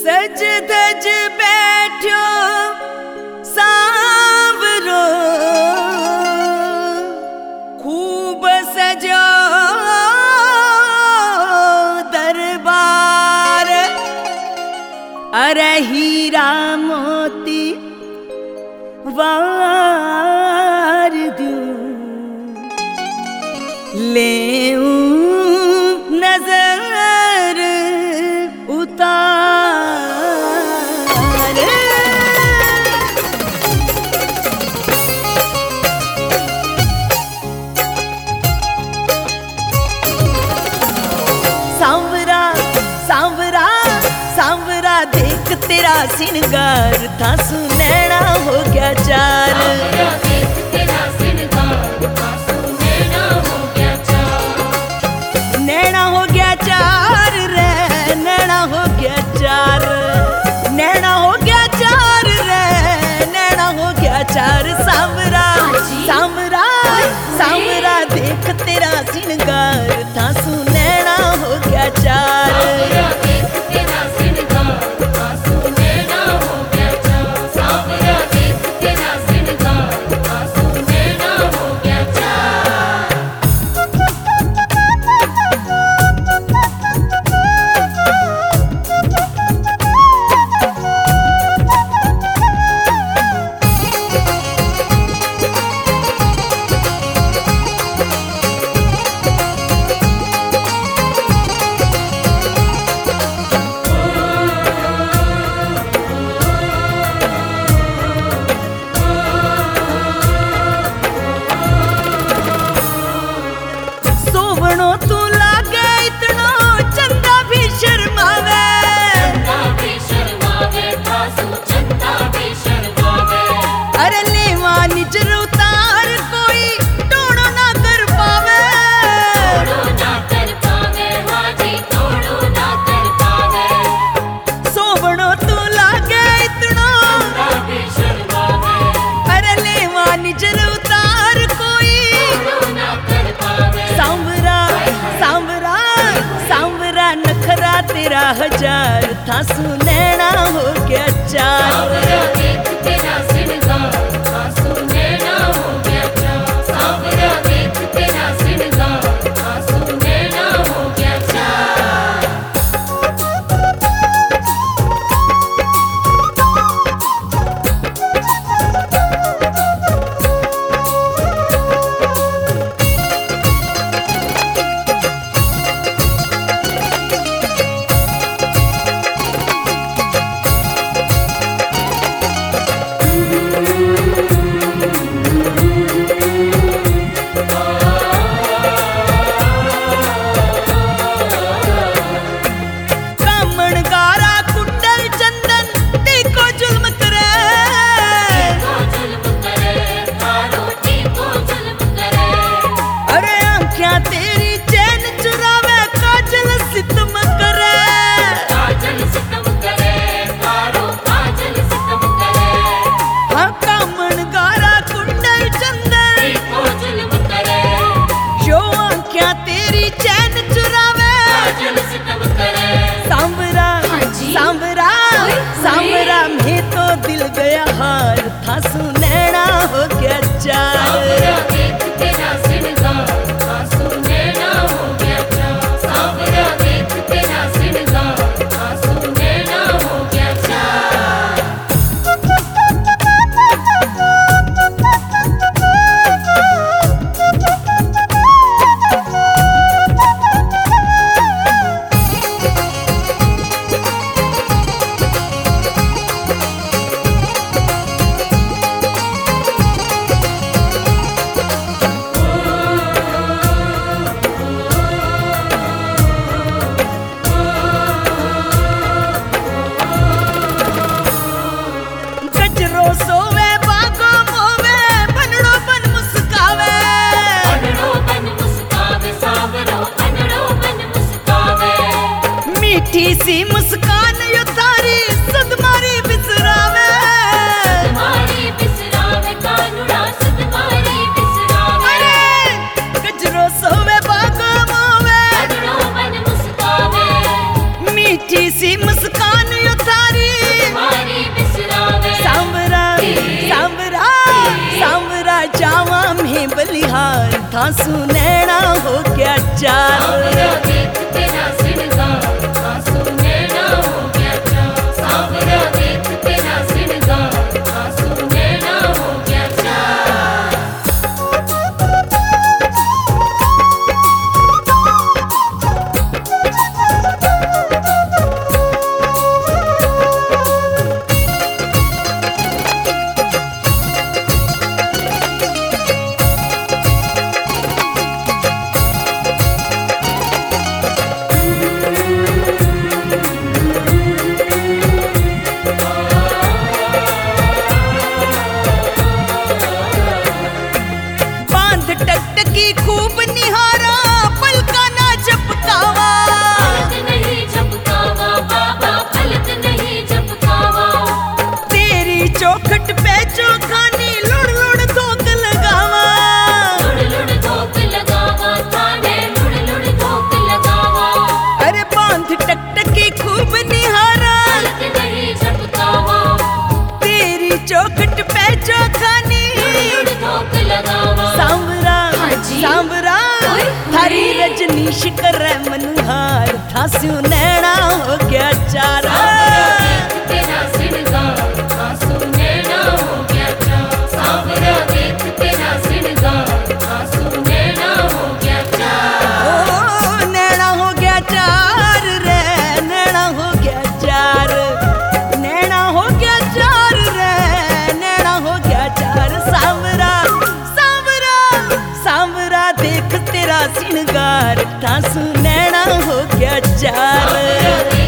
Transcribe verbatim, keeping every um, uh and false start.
सज धज बैठो सांवरो खूब सजो दरबार। अरे हीरा मोती वार दूं लेऊं नजर उतार। सांवरा सांवरा सांवरा देख तेरा सिंगार था सुनैना हो गया चार। नैना हो गया चार रे नैना हो गया चार। नैना हो गया चार रे नैना हो गया चार। सांवरा सांवरा सांवरा देख तेरा सिंगार था सुनैना हो गया चार। तू लागे इतनो चंदा भी शर्मावे। अरे लेवा निजर उतार कोई टोड़ो ना कर पावे। सोवणो तू लागे इतनो अरे लेवा निजर उतार कोई। सांवरा सांवरा सांवरा नखरा तेरा हजार था सुनैना हो गया चार। सांवरा सांवरा में तो दिल गया हार था सुनैना हो गया चार। सोवे बागो मोवे बनड़ो बन मुस्कावे। मीठी सी मुस्कान यो तारी सदमारी बिसरावे। अरे गजरो सोवे बागो मोवे मीठी सी मुस्कान यो तारी आंसू नैना हो गया चार। सांवरा देख तेरा सिंगार, आंसू नैना हो गया चार। सांवरा देख तेरा सिंगार, आंसू नैना हो गया चार। टकटकी खूब निहारा पलका ना झपकावा, पलक नहीं झपकावा बाबा, पलक नहीं झपकावा। तेरी चौखट पे चौखानी लुड़ लुड़ धोक लगावा, लुड़ लुड़ धोक लगावा थाने, लुड़ लुड़ धोक लगावा। अरे बांध टकटकी खूब निहारा पलक नहीं झपकावा, तेरी चौखट पे चौखानी लुड़ लुड़ धोक लगावा। सांवरा जी। सांवरा ओए, थारी ओए। रजनीश करे मनहार, थास्यू नैना हो गया चार। सांवरा देख तेरा सिंगार, आंसू नैना हो गया चार। सांवरा देख तेरा सिंगार, आंसू नैना हो गया चार। ओ नैना हो गया चार रे, नैना हो गया चार, नैना हो गया चार रे, नैना हो गया चार। सांवरा सांवरा सांवरा देख तेरा सिंगार, थासू नैना हो गया चार। सांवरा